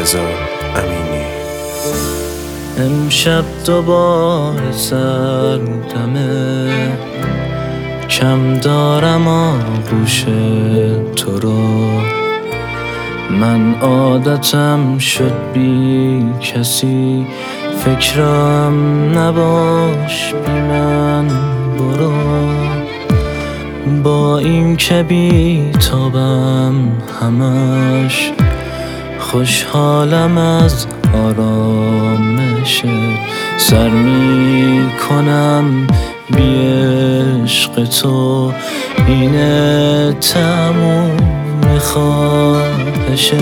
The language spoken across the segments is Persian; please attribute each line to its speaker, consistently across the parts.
Speaker 1: رضا امینی.
Speaker 2: امشب دوباره سردمه، کم دارم آغوش تو رو. من عادتم شد بی کسی، فکرم نباش بی من برو. با این که بی تابم همش، خوشحالم از آرامشت. سر می کنم بی عشق تو، اینه تموم خواهشت.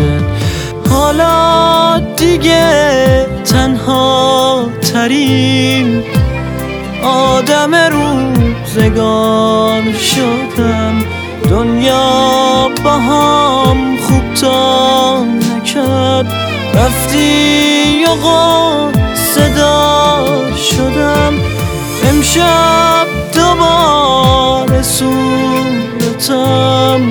Speaker 2: حالا دیگه تنها ترین آدم روزگار شدم. دنیا باهام خوب تا نکرد، رفتی و صدا شدم. امشب دوباره صورتم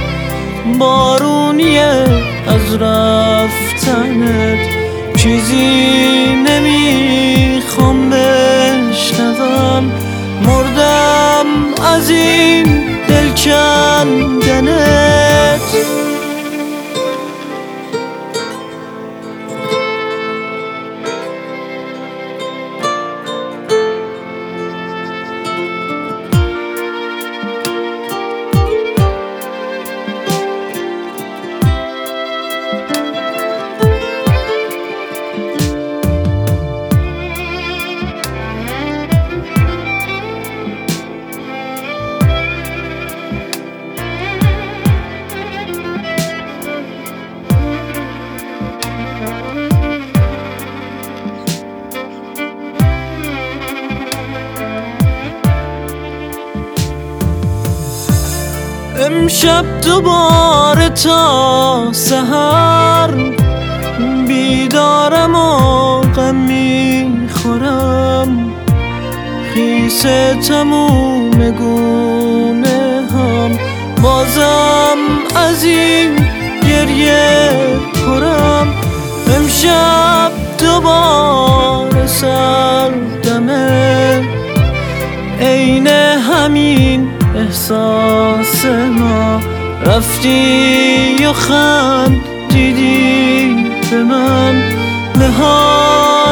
Speaker 2: بارونیه از رفتنت. چیزی نمیخوام بشنوم، مردم از این دل کندنت. امشب دوباره تا سحر بیدارم و غم میخورم. خیس تموم گونه هم، بازم از این گریه پرم. امشب دوباره سردمه، عین همین احساس ما. رفتی و خندیدی به من، نهایت